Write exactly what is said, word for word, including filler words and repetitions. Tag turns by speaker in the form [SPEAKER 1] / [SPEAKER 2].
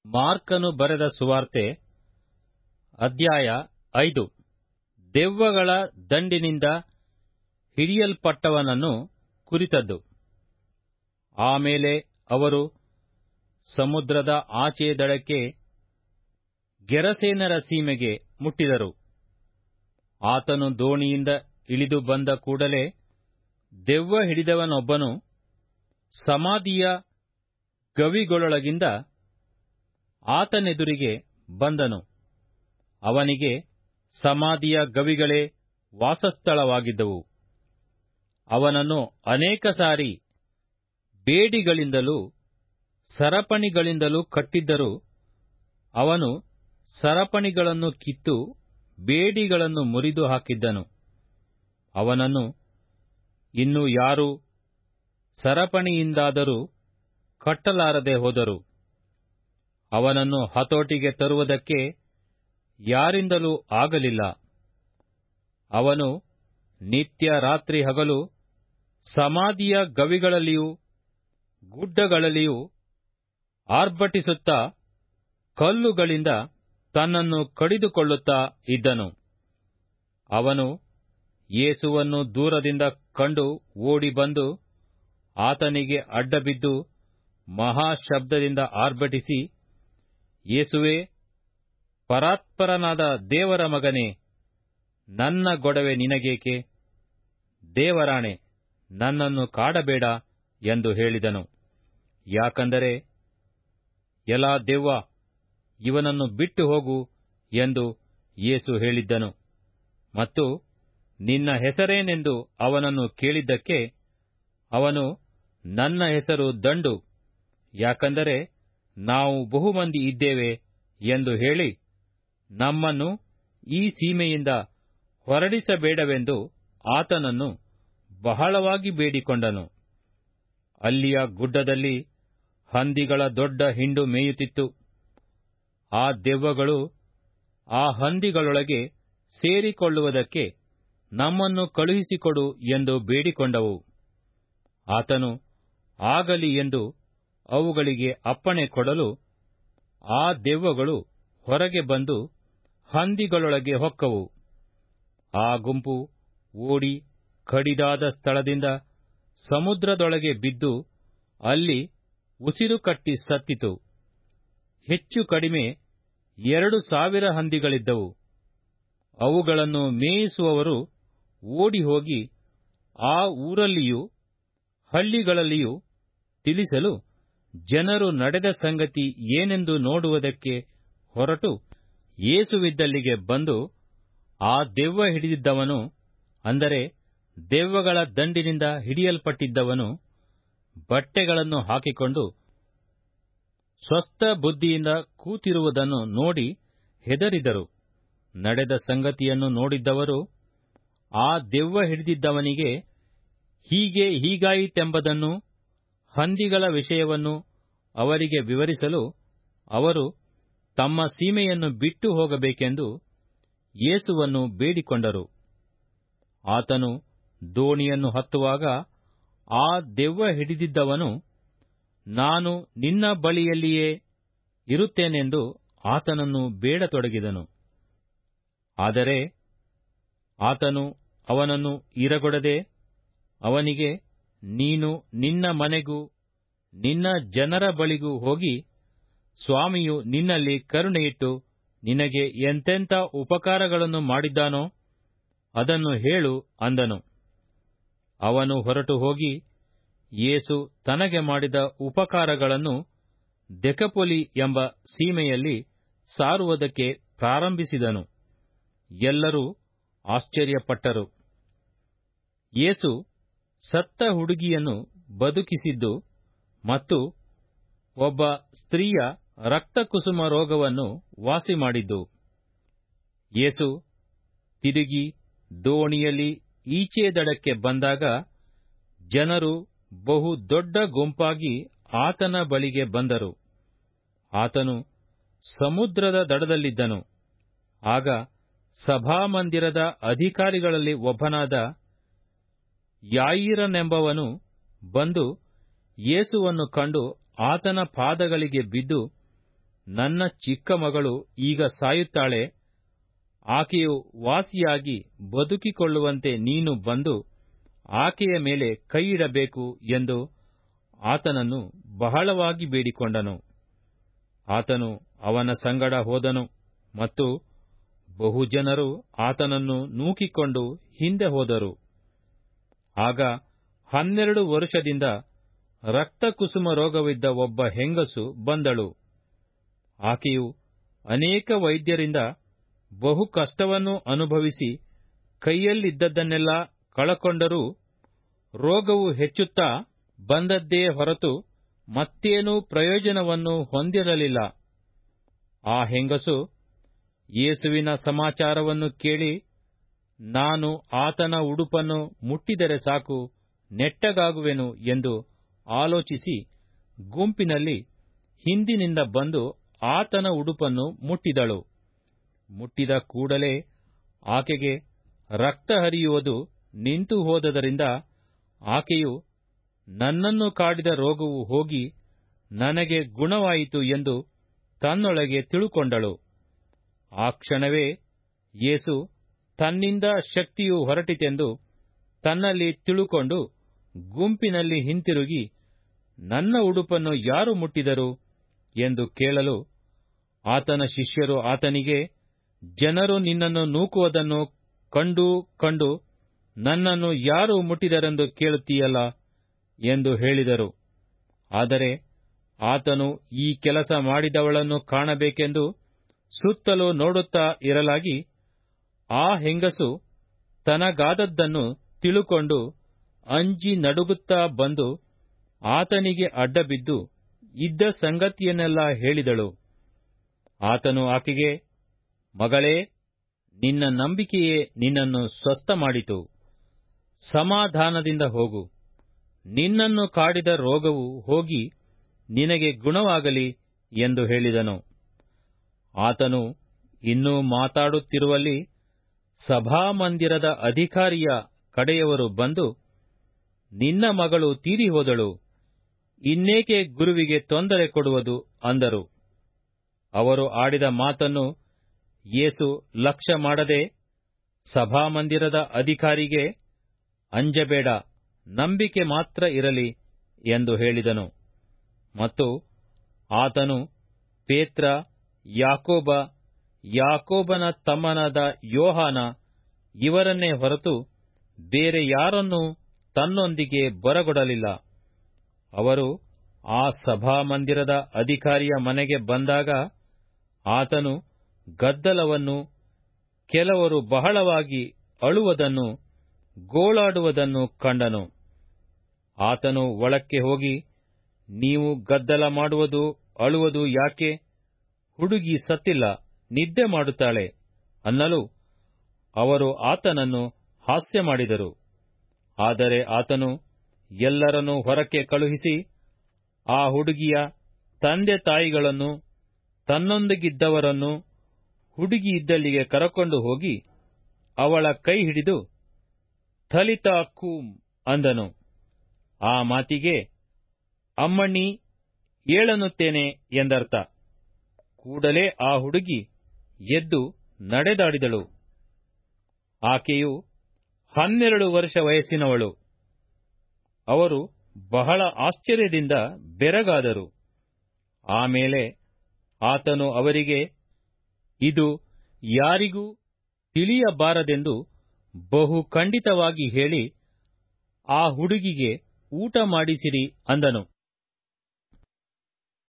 [SPEAKER 1] ಮಾರ್ಕನು ಬರೆದ ಸುವಾರ್ತೆ ಅಧ್ಯಾಯ ಐದು. ದೆವ್ವಗಳ ದಂಡಿನಿಂದ ಹಿಡಿಯಲ್ಪಟ್ಟವನನ್ನು ಕುರಿತದ್ದು. ಆಮೇಲೆ ಅವರು ಸಮುದ್ರದ ಆಚೆಯ ದಡಕ್ಕೆ ಗೆರಸೇನರ ಸೀಮೆಗೆ ಮುಟ್ಟಿದರು. ಆತನು ದೋಣಿಯಿಂದ ಇಳಿದು ಬಂದ ಕೂಡಲೇ ದೆವ್ವ ಹಿಡಿದವನೊಬ್ಬನು ಸಮಾಧಿಯ ಗವಿಗಳೊಳಗಿಂದ ಆತನೆದುರಿಗೆ ಬಂದನು. ಅವನಿಗೆ ಸಮಾಧಿಯ ಗವಿಗಳೇ ವಾಸಸ್ಥಳವಾಗಿದ್ದವು. ಅವನನ್ನು ಅನೇಕ ಸಾರಿ ಬೇಡಿಗಳಿಂದಲೂ ಸರಪಣಿಗಳಿಂದಲೂ ಕಟ್ಟಿದ್ದರೂ ಅವನು ಸರಪಣಿಗಳನ್ನು ಕಿತ್ತು ಬೇಡಿಗಳನ್ನು ಮುರಿದು ಹಾಕಿದ್ದನು. ಅವನನ್ನು ಇನ್ನು ಯಾರೂ ಸರಪಣಿಯಿಂದಾದರೂ ಕಟ್ಟಲಾರದೆ ಹೋದರು. ಅವನನ್ನು ಹತೋಟಿಗೆ ತರುವುದಕ್ಕೆ ಯಾರಿಂದಲೂ ಆಗಲಿಲ್ಲ. ಅವನು ನಿತ್ಯ ರಾತ್ರಿ ಹಗಲು ಸಮಾಧಿಯ ಗವಿಗಳಲ್ಲಿಯೂ ಗುಡ್ಡಗಳಲ್ಲಿಯೂ ಆರ್ಭಟಿಸುತ್ತಾ ಕಲ್ಲುಗಳಿಂದ ತನ್ನನ್ನು ಕಡಿದುಕೊಳ್ಳುತ್ತಾ ಇದ್ದನು. ಅವನು ಯೇಸುವನ್ನು ದೂರದಿಂದ ಕಂಡು ಓಡಿ ಬಂದು ಆತನಿಗೆ ಅಡ್ಡಬಿದ್ದು ಮಹಾಶಬ್ದದಿಂದ ಆರ್ಭಟಿಸಿ, ಯೇಸುವೇ, ಪರಾತ್ಪರನಾದ ದೇವರ ಮಗನೇ, ನನ್ನ ಗೊಡವೆ ನಿನಗೇಕೆ? ದೇವರಾಣೆ, ನನ್ನನ್ನು ಕಾಡಬೇಡ ಎಂದು ಹೇಳಿದನು. ಯಾಕಂದರೆ, ಎಲಾ ದೆವ್ವ, ಇವನನ್ನು ಬಿಟ್ಟು ಹೋಗು ಎಂದು ಯೇಸು ಹೇಳಿದ್ದನು. ಮತ್ತು ನಿನ್ನ ಹೆಸರೇನೆಂದು ಅವನನ್ನು ಕೇಳಿದ್ದಕ್ಕೆ ಅವನು, ನನ್ನ ಹೆಸರು ದಂಡು, ಯಾಕಂದರೆ ನಾವು ಬಹುಮಂದಿ ಇದ್ದೇವೆ ಎಂದು ಹೇಳಿ, ನಮ್ಮನ್ನು ಈ ಸೀಮೆಯಿಂದ ಹೊರಡಿಸಬೇಡವೆಂದು ಆತನನ್ನು ಬಹಳವಾಗಿ ಬೇಡಿಕೊಂಡನು. ಅಲ್ಲಿಯ ಗುಡ್ಡದಲ್ಲಿ ಹಂದಿಗಳ ದೊಡ್ಡ ಹಿಂಡು ಮೇಯುತ್ತಿತ್ತು. ಆ ದೆವ್ವಗಳು ಆ ಹಂದಿಗಳೊಳಗೆ ಸೇರಿಕೊಳ್ಳುವುದಕ್ಕೆ ನಮ್ಮನ್ನು ಕಳುಹಿಸಿಕೊಡು ಎಂದು ಬೇಡಿಕೊಂಡವು. ಆತನು ಆಗಲಿ ಎಂದು ಅವುಗಳಿಗೆ ಅಪ್ಪಣೆ ಕೊಡಲು ಆ ದೆವ್ವಗಳು ಹೊರಗೆ ಬಂದು ಹಂದಿಗಳೊಳಗೆ ಹೊಕ್ಕವು. ಆ ಗುಂಪು ಓಡಿ ಕಡಿದಾದ ಸ್ಥಳದಿಂದ ಸಮುದ್ರದೊಳಗೆ ಬಿದ್ದು ಅಲ್ಲಿ ಉಸಿರುಕಟ್ಟಿ ಸತ್ತಿತು. ಹೆಚ್ಚು ಕಡಿಮೆ ಎರಡು ಸಾವಿರ ಹಂದಿಗಳಿದ್ದವು. ಅವುಗಳನ್ನು ಮೇಯಿಸುವವರು ಓಡಿಹೋಗಿ ಆ ಊರಲ್ಲಿಯೂ ಹಳ್ಳಿಗಳಲ್ಲಿಯೂ ತಿಳಿಸಲು ಜನರು ನಡೆದ ಸಂಗತಿ ಏನೆಂದು ನೋಡುವುದಕ್ಕೆ ಹೊರಟು ಯೇಸುವಿದ್ದಲ್ಲಿಗೆ ಬಂದು, ಆ ದೆವ್ವ ಹಿಡಿದಿದ್ದವನು, ಅಂದರೆ ದೆವ್ವಗಳ ದಂಡಿನಿಂದ ಹಿಡಿಯಲ್ಪಟ್ಟಿದ್ದವನು, ಬಟ್ಟೆಗಳನ್ನು ಹಾಕಿಕೊಂಡು ಸ್ವಸ್ಥ ಬುದ್ಧಿಯಿಂದ ಕೂತಿರುವುದನ್ನು ನೋಡಿ ಹೆದರಿದರು. ನಡೆದ ಸಂಗತಿಯನ್ನು ನೋಡಿದ್ದವರು ಆ ದೆವ್ವ ಹಿಡಿದಿದ್ದವನಿಗೆ ಹೀಗೆ ಹೀಗಾಯಿತೆಂಬುದನ್ನು, ಹಂದಿಗಳ ವಿಷಯವನ್ನು ಅವರಿಗೆ ವಿವರಿಸಲು ಅವರು ತಮ್ಮ ಸೀಮೆಯನ್ನು ಬಿಟ್ಟು ಹೋಗಬೇಕೆಂದು ಯೇಸುವನ್ನು ಬೇಡಿಕೊಂಡರು. ಆತನು ದೋಣಿಯನ್ನು ಹತ್ತುವಾಗ ಆ ದೆವ್ವ ಹಿಡಿದಿದ್ದವನು, ನಾನು ನಿನ್ನ ಬಳಿಯಲ್ಲಿಯೇ ಇರುತ್ತೇನೆಂದು ಆತನನ್ನು ಬೇಡತೊಡಗಿದನು. ಆದರೆ ಆತನು ಅವನನ್ನು ಇರಗೊಡದೆ ಅವನಿಗೆ, ನೀನು ನಿನ್ನ ಮನೆಗೂ ನಿನ್ನ ಜನರ ಬಳಿಗೂ ಹೋಗಿ, ಸ್ವಾಮಿಯು ನಿನ್ನಲ್ಲಿ ಕರುಣೆಯಿಟ್ಟು ನಿನಗೆ ಎಂತೆಂಥ ಉಪಕಾರಗಳನ್ನು ಮಾಡಿದ್ದಾನೋ ಅದನ್ನು ಹೇಳು ಅಂದನು. ಅವನು ಹೊರಟು ಹೋಗಿ ಯೇಸು ತನಗೆ ಮಾಡಿದ ಉಪಕಾರಗಳನ್ನು ದೆಕಪೊಲಿ ಎಂಬ ಸೀಮೆಯಲ್ಲಿ ಸಾರುವುದಕ್ಕೆ ಪ್ರಾರಂಭಿಸಿದನು. ಎಲ್ಲರೂ ಆಶ್ಚರ್ಯಪಟ್ಟರು. ಯೇಸು ಸತ್ತ ಹುಡುಗಿಯನ್ನು ಬದುಕಿಸಿದ್ದು ಮತ್ತು ಒಬ್ಬ ಸ್ತ್ರೀಯ ರಕ್ತಕುಸುಮ ರೋಗವನ್ನು ವಾಸಿಮಾಡಿದ್ದು. ಯೇಸು ತಿರುಗಿ ದೋಣಿಯಲ್ಲಿ ಈಚೆ ದಡಕ್ಕೆ ಬಂದಾಗ ಜನರು ಬಹು ದೊಡ್ಡ ಗುಂಪಾಗಿ ಆತನ ಬಳಿಗೆ ಬಂದರು. ಆತನು ಸಮುದ್ರದ ದಡದಲ್ಲಿದ್ದನು. ಆಗ ಸಭಾಮಂದಿರದ ಅಧಿಕಾರಿಗಳಲ್ಲಿ ಒಬ್ಬನಾದ ಯಾಯೀರನೆಂಬವನು ಬಂದು ಯೇಸುವನ್ನು ಕಂಡು ಆತನ ಪಾದಗಳಿಗೆ ಬಿದ್ದು, ನನ್ನ ಚಿಕ್ಕ ಮಗಳು ಈಗ ಸಾಯುತ್ತಾಳೆ, ಆಕೆಯು ವಾಸಿಯಾಗಿ ಬದುಕಿಕೊಳ್ಳುವಂತೆ ನೀನು ಬಂದು ಆಕೆಯ ಮೇಲೆ ಕೈಯಿಡಬೇಕು ಎಂದು ಆತನನ್ನು ಬಹಳವಾಗಿ ಬೇಡಿಕೊಂಡನು. ಆತನು ಅವನ ಸಂಗಡ ಹೋದನು ಮತ್ತು ಬಹುಜನರು ಆತನನ್ನು ನೂಕಿಕೊಂಡು ಹಿಂದೆ ಹೋದರು. ಆಗ ಹನ್ನೆರಡು ವರುಷದಿಂದ ರಕ್ತಕುಸುಮ ರೋಗವಿದ್ದ ಒಬ್ಬ ಹೆಂಗಸು ಬಂದಳು. ಆಕೆಯು ಅನೇಕ ವೈದ್ಯರಿಂದ ಬಹು ಕಷ್ಟವನ್ನು ಅನುಭವಿಸಿ ಕೈಯಲ್ಲಿದ್ದದ್ದನ್ನೆಲ್ಲ ಕಳಕೊಂಡರೂ ರೋಗವು ಹೆಚ್ಚುತ್ತಾ ಬಂದದ್ದೇ ಹೊರತು ಮತ್ತೇನೂ ಪ್ರಯೋಜನವನ್ನು ಹೊಂದಿರಲಿಲ್ಲ. ಆ ಹೆಂಗಸು ಯೇಸುವಿನ ಸಮಾಚಾರವನ್ನು ಕೇಳಿ, ನಾನು ಆತನ ಉಡುಪನ್ನು ಮುಟ್ಟಿದರೆ ಸಾಕು, ನೆಟ್ಟಗಾಗುವೆನು ಎಂದು ಆಲೋಚಿಸಿ ಗುಂಪಿನಲ್ಲಿ ಹಿಂದಿನಿಂದ ಬಂದು ಆತನ ಉಡುಪನ್ನು ಮುಟ್ಟಿದಳು. ಮುಟ್ಟಿದ ಕೂಡಲೇ ಆಕೆಗೆ ರಕ್ತ ಹರಿಯುವುದು ನಿಂತು ಹೋದದರಿಂದ ಆಕೆಯು, ನನ್ನನ್ನು ಕಾಡಿದ ರೋಗವು ಹೋಗಿ ನನಗೆ ಗುಣವಾಯಿತು ಎಂದು ತನ್ನೊಳಗೆ ತಿಳುಕೊಂಡಳು. ಆ ಕ್ಷಣವೇ ಯೇಸು ತನ್ನಿಂದ ಶಕ್ತಿಯು ಹೊರಟಿತೆಂದು ತನ್ನಲ್ಲಿ ತಿಳುಕೊಂಡು ಗುಂಪಿನಲ್ಲಿ ಹಿಂತಿರುಗಿ, ನನ್ನ ಉಡುಪನ್ನು ಯಾರು ಮುಟ್ಟಿದರು ಎಂದು ಕೇಳಲು, ಆತನ ಶಿಷ್ಯರು ಆತನಿಗೆ, ಜನರು ನಿನ್ನನ್ನು ನೂಕುವುದನ್ನು ಕಂಡು ಕಂಡು ನನ್ನನ್ನು ಯಾರು ಮುಟ್ಟಿದರೆಂದು ಕೇಳುತ್ತೀಯಲ್ಲ ಎಂದು ಹೇಳಿದರು. ಆದರೆ ಆತನು ಈ ಕೆಲಸ ಮಾಡಿದವಳನ್ನು ಕಾಣಬೇಕೆಂದು ಸುತ್ತಲೂ ನೋಡುತ್ತಾ ಇರಲಾಗಿ, ಆ ಹೆಂಗಸು ತನಗಾದದ್ದನ್ನು ತಿಳುಕೊಂಡು ಅಂಜಿ ನಡುಗುತ್ತಾ ಬಂದು ಆತನಿಗೆ ಅಡ್ಡಬಿದ್ದು ಇದ್ದ ಸಂಗತಿಯನ್ನೆಲ್ಲ ಹೇಳಿದಳು. ಆತನು ಆಕೆಗೆ, ಮಗಳೇ, ನಿನ್ನ ನಂಬಿಕೆಯೇ ನಿನ್ನನ್ನು ಸ್ವಸ್ಥ ಮಾಡಿತು, ಸಮಾಧಾನದಿಂದ ಹೋಗು, ನಿನ್ನನ್ನು ಕಾಡಿದ ರೋಗವು ಹೋಗಿ ನಿನಗೆ ಗುಣವಾಗಲಿ ಎಂದು ಹೇಳಿದನು. ಆತನು ಇನ್ನೂ ಮಾತಾಡುತ್ತಿರುವಲ್ಲಿ ಸಭಾಮಂದಿರದ ಅಧಿಕಾರಿಯ ಕಡೆಯವರು ಬಂದು, ನಿನ್ನ ಮಗಳು ತೀರಿಹೋದಳು, ಇನ್ನೇಕೆ ಗುರುವಿಗೆ ತೊಂದರೆ ಕೊಡುವುದು ಅಂದರು. ಅವರು ಆಡಿದ ಮಾತನ್ನು ಯೇಸು ಲಕ್ಷ್ಯ ಮಾಡದೆ ಸಭಾಮಂದಿರದ ಅಧಿಕಾರಿಗೆ, ಅಂಜಬೇಡ, ನಂಬಿಕೆ ಮಾತ್ರ ಇರಲಿ ಎಂದು ಹೇಳಿದನು. ಮತ್ತು ಆತನು ಪೇತ್ರ, ಯಾಕೋಬ, ಯಾಕೋಬನ ತಮ್ಮನಾದ ಯೋಹಾನ ಇವರನ್ನೇ ಹೊರತು ಬೇರೆ ಯಾರನ್ನೂ ತನ್ನೊಂದಿಗೆ ಬರಗೊಡಲಿಲ್ಲ. ಅವರು ಆ ಸಭಾಮಂದಿರದ ಅಧಿಕಾರಿಯ ಮನೆಗೆ ಬಂದಾಗ ಆತನು ಗದ್ದಲವನ್ನು, ಕೆಲವರು ಬಹಳವಾಗಿ ಅಳುವುದನ್ನು, ಗೋಳಾಡುವುದನ್ನು ಕಂಡನು. ಆತನು ಒಳಕ್ಕೆ ಹೋಗಿ, ನೀವು ಗದ್ದಲ ಮಾಡುವುದು, ಅಳುವುದು ಯಾಕೆ? ಹುಡುಗಿ ಸತ್ತಿಲ್ಲ, ನಿದ್ದೆ ಮಾಡುತ್ತಾಳೆ ಅನ್ನಲು ಅವರು ಆತನನ್ನು ಹಾಸ್ಯ ಮಾಡಿದರು. ಆದರೆ ಆತನು ಎಲ್ಲರನ್ನೂ ಹೊರಕ್ಕೆ ಕಳುಹಿಸಿ ಆ ಹುಡುಗಿಯ ತಂದೆ ತಾಯಿಗಳನ್ನು, ತನ್ನೊಂದಿಗಿದ್ದವರನ್ನು ಹುಡುಗಿ ಇದ್ದಲ್ಲಿಗೆ ಕರಕೊಂಡು ಹೋಗಿ ಅವಳ ಕೈ ಹಿಡಿದು, ಥಲಿತಾ ಕೂಮ್ ಅಂದನು. ಆ ಮಾತಿಗೆ, ಅಮ್ಮಣ್ಣಿ, ಏಳನ್ನುತ್ತೇನೆ ಎಂದರ್ಥ. ಕೂಡಲೇ ಆ ಹುಡುಗಿ ಎದ್ದು ನಡೆದಾಡಿದಳು. ಆಕೆಯು ಹನ್ನೆರಡು ವರ್ಷ ವಯಸ್ಸಿನವಳು. ಅವರು ಬಹಳ ಆಶ್ಚರ್ಯದಿಂದ ಬೆರಗಾದರು. ಆಮೇಲೆ ಆತನು ಅವರಿಗೆ, ಇದು ಯಾರಿಗೂ ತಿಳಿಯಬಾರದೆಂದು ಬಹು ಖಂಡಿತವಾಗಿ ಹೇಳಿ ಆ ಹುಡುಗಿಗೆ ಊಟ ಮಾಡಿಸಿರಿ ಅಂದನು.